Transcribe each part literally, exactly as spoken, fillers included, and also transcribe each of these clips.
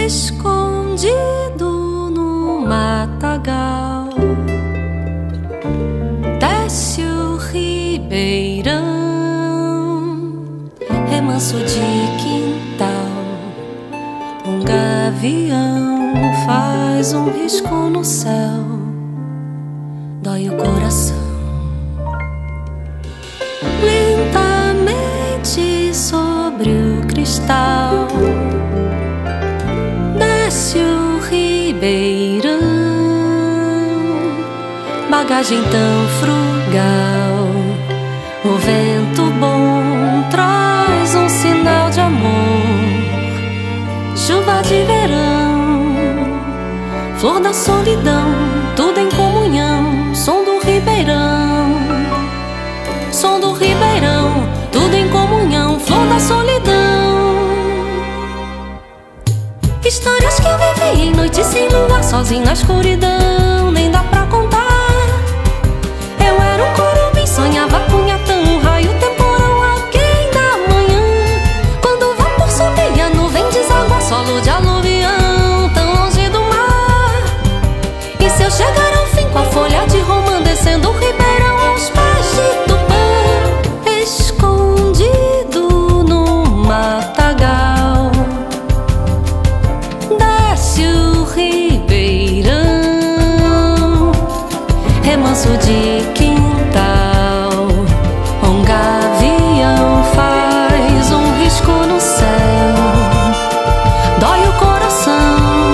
escondido no matagal, desce o ribeirão, remanso de quintal. Um gavião faz um risco no céu, dói o coração. Lentamente sobre o cristal, desce o ribeirão, bagagem tão frugal. O vento bom traz um sinal de amor, chuva de verão, flor da solidão, tudo em comunhão. Som do ribeirão, som do ribeirão, tudo em comunhão, flor da solidão. Histórias que eu vivi em noite sem lua, sozinho na escuridão, nem dá pra contar. Eu era um curumim, sonhava com Nhatan, um raio temporal, alguém da manhã. Quando o vapor subia, a nuvem deságua, solo de aluvião, tão longe do mar. E se eu chegar ao fim com a folha de romã, descendo o ribeirão aos pés de Tupã, escondido no matagal, desce o ribeirão, remanso de quintal. Um gavião faz um risco no céu, dói o coração.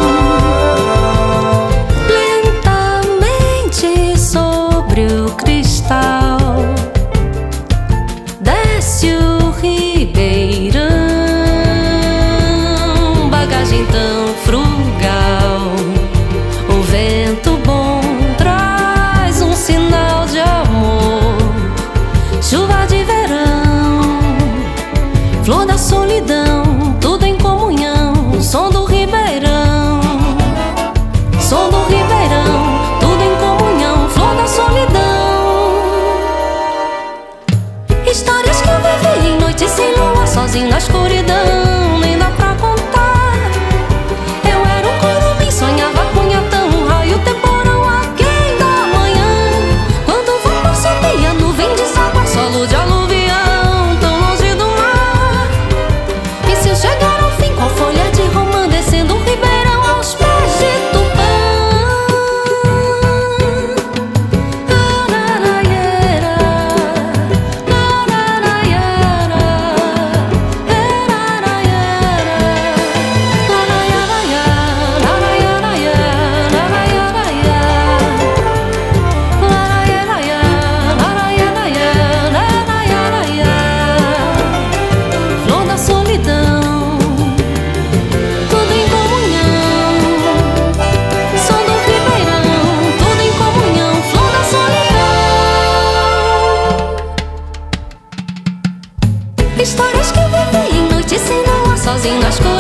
Lentamente sobre o cristal, desce o ribeirão, bagagem tão frugal. O vento bom traz um sinal de amor, chuva de verão, flor da solidão, tudo em comunhão. Som do ribeirão, som do ribeirão, tudo em comunhão, flor da solidão. Histórias que eu vivi em noite sem lua, sozinho na escuridão, nem dá pra contar. Eu era um curumim, sonhava com Nhatan, um raio temporal, alguém da manhã. Quando o vapor subia, a nuvem deságua, solo de aluvião, tão longe do mar. E se eu chegar ao fim com a folha de romã, descendo o ribeirão aos pés de Tupã. Flor da solidão, tudo em comunhão. Som do ribeirão, tudo em comunhão, flor da solidão. Histórias que eu vivi em noite sem lua, sozinho na escuridão.